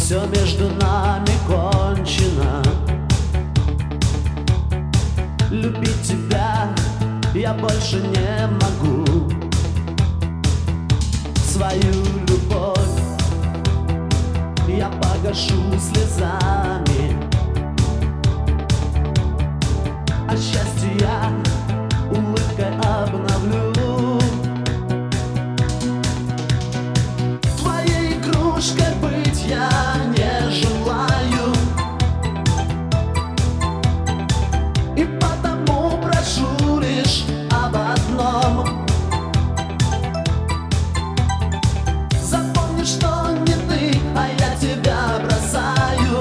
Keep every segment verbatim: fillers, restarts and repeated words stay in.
Все между нами кончено. Любить тебя я больше не могу. Свою любовь я погашу слезами, а счастье я улыбкой обновлю. Твоей игрушкой быть я не желаю, и потому прошу лишь об одном. Запомни, что не ты, а я тебя бросаю.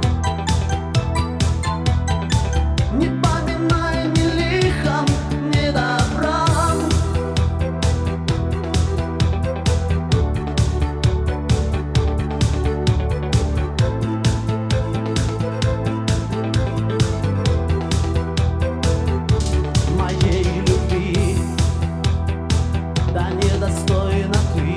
Не поминай ни лихом, ни добром. Моей любви да недостойна ты.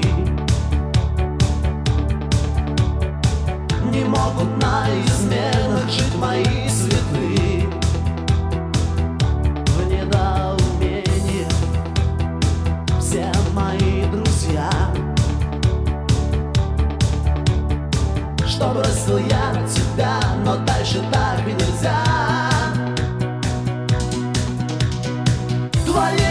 Не могут на изменах жить мои святые. В недоумении все мои друзья, что бросил я тебя, но дальше так нельзя. Твои